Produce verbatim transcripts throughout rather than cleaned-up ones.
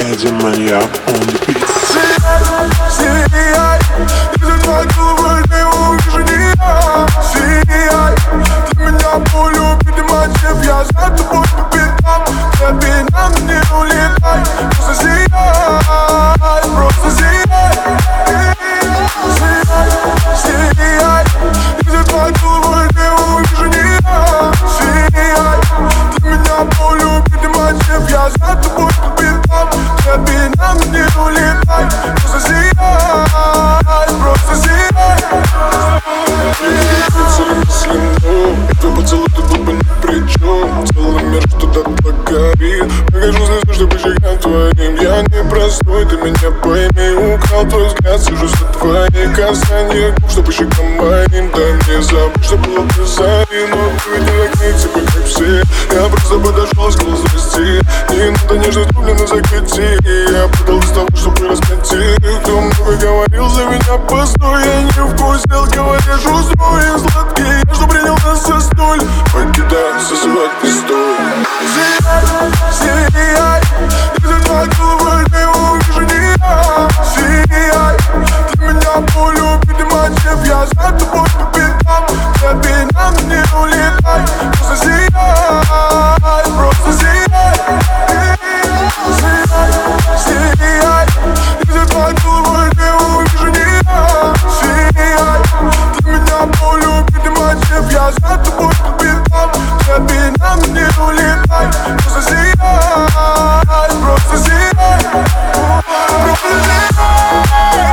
Эдди Маньяк on the beat. Сияй, из-за твоей головы не увижу ни я. Сияй, для меня полюбит и мотив. Я за тобой по пятам, тебе нам не улетай. Просто сияй, просто сияй. Сияй, сияй, из-за твоей головы не увижу ни я. Сияй, для меня полюбит и мотив. Я за тобой по пятам, тебе нам не улетай. Просто сияй, просто сияй. Твой поцелуй тут был бы ни при чем. Целый мир что-то покорит. Покажу слезу, что по щекам твоим. Я не простой, ты меня пойми. Украл твой взгляд, сижу за твои касания губ, что по щекам моим. Дай мне забыть, что было в зари. Но ты ведь не таких тебе, как все. Я просто подошел и сказал здрасте. Не надо нежность, рублено закати. Я подал из того, чтобы раскати. Кто много говорил за меня, постой. Я не вкусил, говоришь, устроен сладкий. Я что принял нас за столь. Покидай, зазывать не стоит. Сияй, сияй, из-за твоей головы не увижу ни я. Сияй, для меня полюбит и мотив. Я за тобой по пятам, тебе нам не улетай. Просто сияй, просто сияй. Сияй, сияй, из-за твоей головы не увижу ни я. Сияй, для меня полюбит и мотив. Я за тобой по пятам, тебе нам не улетай. Просто сияй, просто сияй. Просто сияй.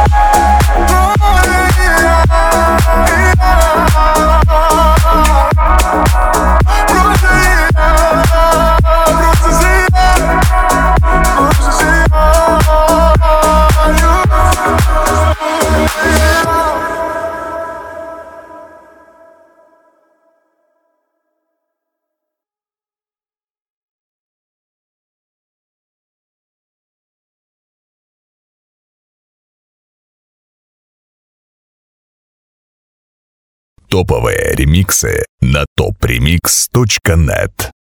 Топовые ремиксы на топ ремикс точка нет.